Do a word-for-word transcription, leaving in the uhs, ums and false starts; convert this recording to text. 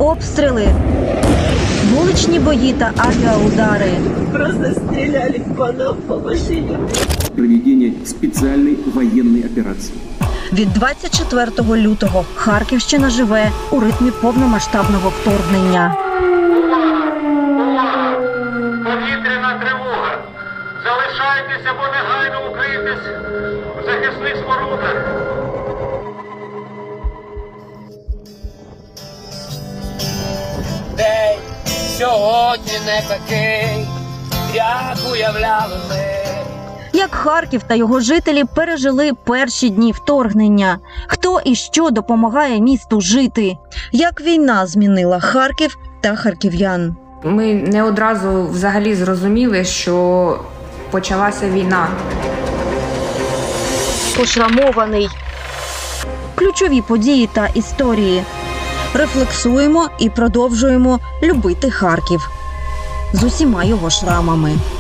обстріли, вуличні бої та авіаудари. Просто стріляли по нам, по машині. Проведення спеціальної воєнної операції. Від двадцять четвертого лютого Харківщина живе у ритмі повномасштабного вторгнення. Повітряна тривога. Залишайтеся або негайно укрийтесь у захисних спорудах. День сьогодні не такий, як уявляли ми. Як Харків та його жителі пережили перші дні вторгнення? Хто і що допомагає місту жити? Як війна змінила Харків та харків'ян? Ми не одразу взагалі зрозуміли, що почалася війна. Пошрамований. Ключові події та історії. Рефлексуємо і продовжуємо любити Харків з усіма його шрамами.